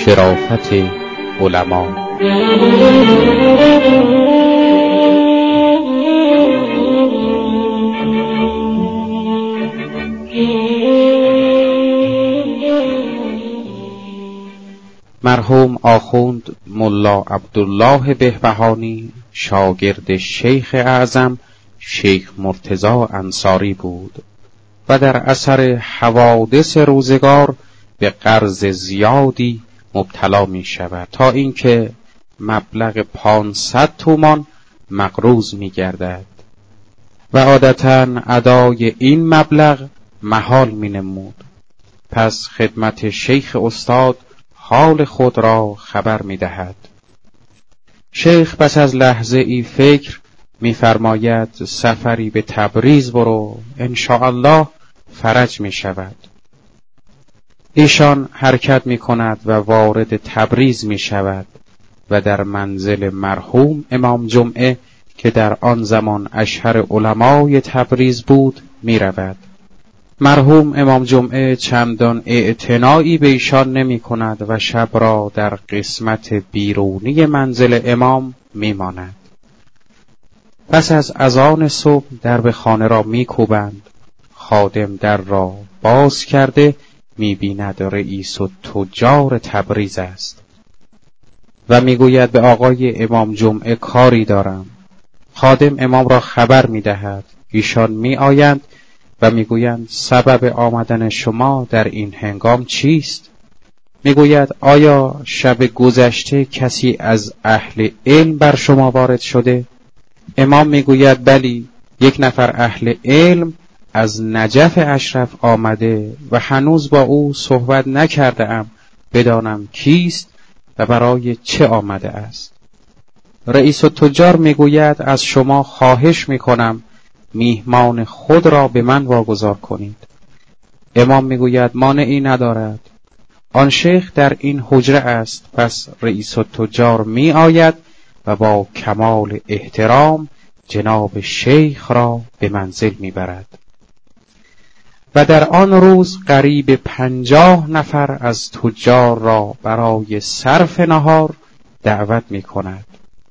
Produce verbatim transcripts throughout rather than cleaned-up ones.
شرافت علما. مرحوم آخوند ملا عبدالله بهبهانی شاگرد شیخ اعظم شیخ مرتضی انصاری بود و در اثر حوادث روزگار به قرض زیادی مبتلا می شود تا اینکه مبلغ پانصد تومان مقروض می گردد و عادتاً ادای این مبلغ محال می نمود. پس خدمت شیخ استاد حال خود را خبر می دهد. شیخ پس از لحظه ای فکر می فرماید سفری به تبریز برو، انشاءالله فرج می شود. ایشان حرکت می کند و وارد تبریز می شود و در منزل مرحوم امام جمعه که در آن زمان اشهر علمای تبریز بود می رود. مرحوم امام جمعه چندان اعتنایی به ایشان نمی کند و شب را در قسمت بیرونی منزل امام می ماند. پس از اذان صبح درب خانه را می کوبند. خادم در را باز کرده می بیند رئیس التجار تبریز است و می گوید به آقای امام جمعه کاری دارم. خادم امام را خبر می دهد. ایشان می آیند و میگویند سبب آمدن شما در این هنگام چیست؟ میگوید آیا شب گذشته کسی از اهل علم بر شما وارد شده؟ امام میگوید بلی، یک نفر اهل علم از نجف اشرف آمده و هنوز با او صحبت نکرده ام بدانم کیست و برای چه آمده است. رئیس التجار میگوید از شما خواهش میکنم میهمان خود را به من واگذار کنید. امام میگوید مانعی ندارد. آن شیخ در این حجره است. پس رئیس التجار می آید و با کمال احترام جناب شیخ را به منزل می برد و در آن روز قریب پنجاه نفر از تجار را برای صرف نهار دعوت می کند.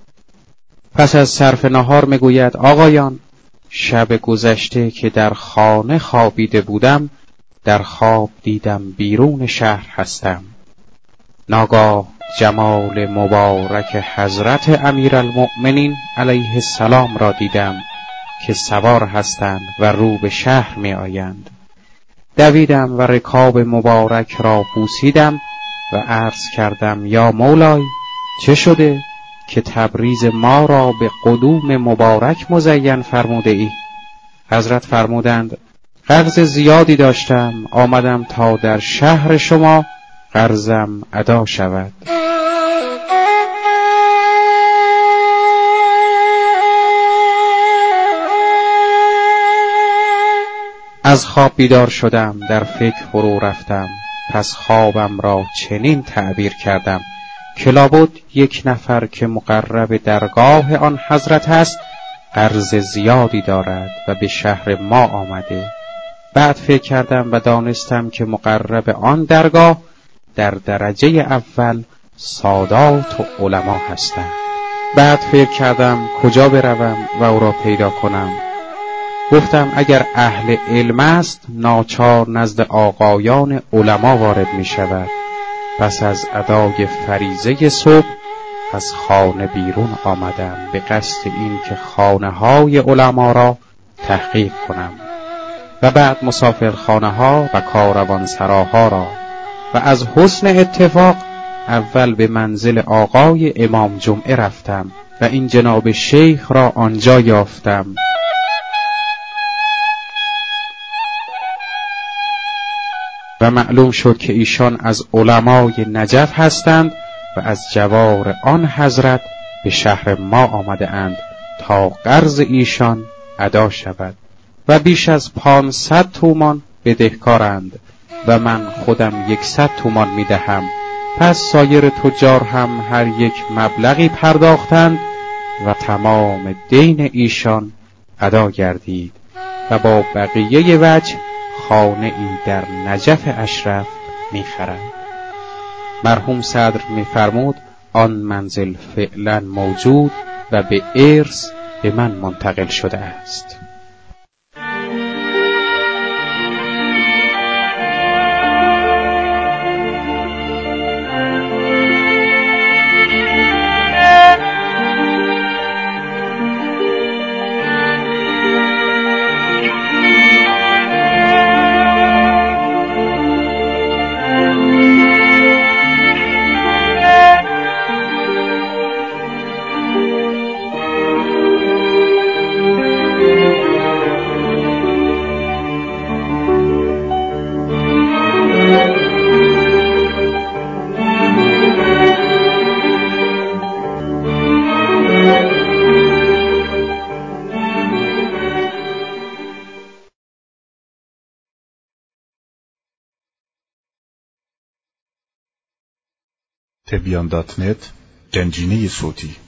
پس از صرف نهار می گوید آقایان، شب گذشته که در خانه خوابیده بودم در خواب دیدم بیرون شهر هستم. ناگاه جمال مبارک حضرت امیرالمؤمنین علیه السلام را دیدم که سوار هستند و رو به شهر می آیند. دویدم و رکاب مبارک را بوسیدم و عرض کردم یا مولای چه شده که تبریز ما را به قدوم مبارک مزین فرموده ای؟ حضرت فرمودند قرض زیادی داشتم، آمدم تا در شهر شما قرضم ادا شود. از خواب بیدار شدم، در فکر فرو رفتم. پس خوابم را چنین تعبیر کردم که لابد یک نفر که مقرب درگاه آن حضرت است قرض زیادی دارد و به شهر ما آمده. بعد فکر کردم و دانستم که مقرب آن درگاه در درجه اول سادات و علما هستند. بعد فکر کردم کجا بروم و او را پیدا کنم. گفتم اگر اهل علم است ناچار نزد آقایان علما وارد می شود. پس از ادای فریضه صبح از خانه بیرون آمدم به قصد این که خانه های علما را تحقیق کنم و بعد مسافرخانه ها و کاروان سراها را و از حسن اتفاق اول به منزل آقای امام جمعه رفتم و این جناب شیخ را آنجا یافتم. و معلوم شد که ایشان از علمای نجف هستند و از جوار آن حضرت به شهر ما آمده اند تا قرض ایشان ادا شود و بیش از پانصد تومان بدهکارند و من خودم یکصد تومان می دهم. پس سایر تجار هم هر یک مبلغی پرداختند و تمام دین ایشان ادا گردید و با بقیه وجه خانه ای در نجف اشرف می خرند. مرحوم صدر می‌فرمود آن منزل فعلا موجود و به ارث به من منتقل شده است. تبیان دات نت گنجینه صوتی